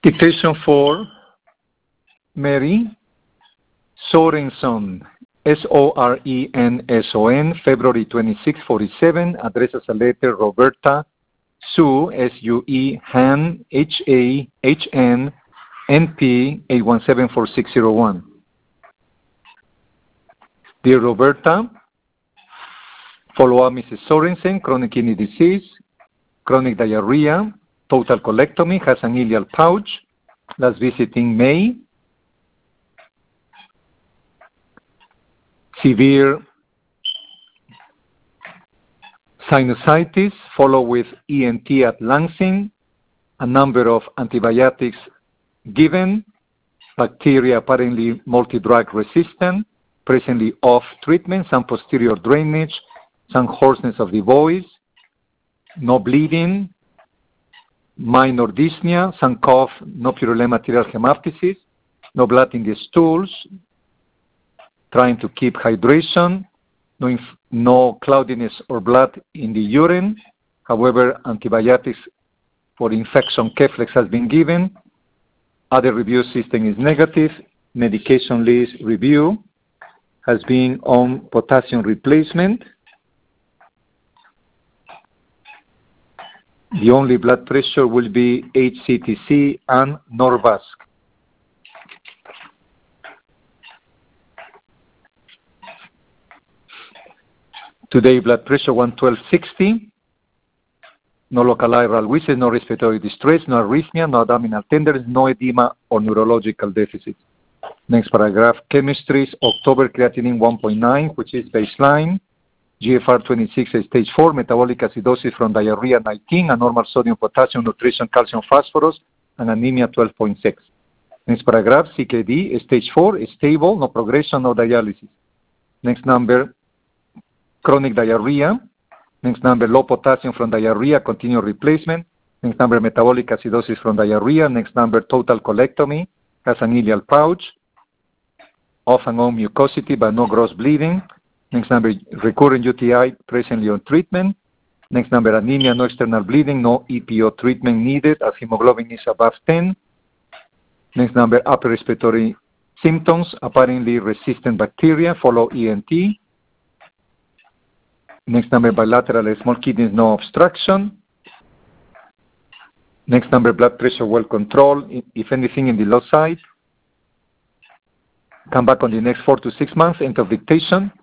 Dictation for Mary Sorenson, Sorenson, February 26, 47, addresses a letter Roberta Sue, S-U-E, Han, H-A-H-N, NP 8174601. Dear Roberta, follow up Mrs. Sorensen, chronic kidney disease, chronic diarrhea, total colectomy, has an ileal pouch, last visit in May, severe sinusitis, followed with ENT at Lansing, a number of antibiotics given, bacteria apparently multi-drug resistant, presently off treatment, some posterior drainage, some hoarseness of the voice, no bleeding, minor dyspnea, some cough, no pleural material hemoptysis, no blood in the stools, trying to keep hydration, no cloudiness or blood in the urine. However, antibiotics for infection, Keflex, has been given. Other review system is negative. Medication list review has been on potassium replacement. The only blood pressure will be HCTC and Norvasc. Today, blood pressure 112/60. No localized wheezes, no respiratory distress, no arrhythmia, no abdominal tenderness, no edema or neurological deficits. Next paragraph, chemistries, October creatinine 1.9, which is baseline. GFR 26 is stage 4, metabolic acidosis from diarrhea 19, and normal sodium, potassium, nutrition, calcium, phosphorus, and anemia 12.6. Next paragraph, CKD, stage 4, is stable, no progression, no dialysis. Next number, chronic diarrhea. Next number, low potassium from diarrhea, continued replacement. Next number, metabolic acidosis from diarrhea. Next number, total colectomy, has an ileal pouch, off and on mucosity but no gross bleeding. Next number, recurrent UTI, presently on treatment. Next number, anemia, no external bleeding, no EPO treatment needed as hemoglobin is above 10. Next number, upper respiratory symptoms, apparently resistant bacteria, follow ENT. Next number, bilateral small kidneys, no obstruction. Next number, blood pressure well controlled, if anything in the low side. Come back on the next 4 to 6 months, end of dictation.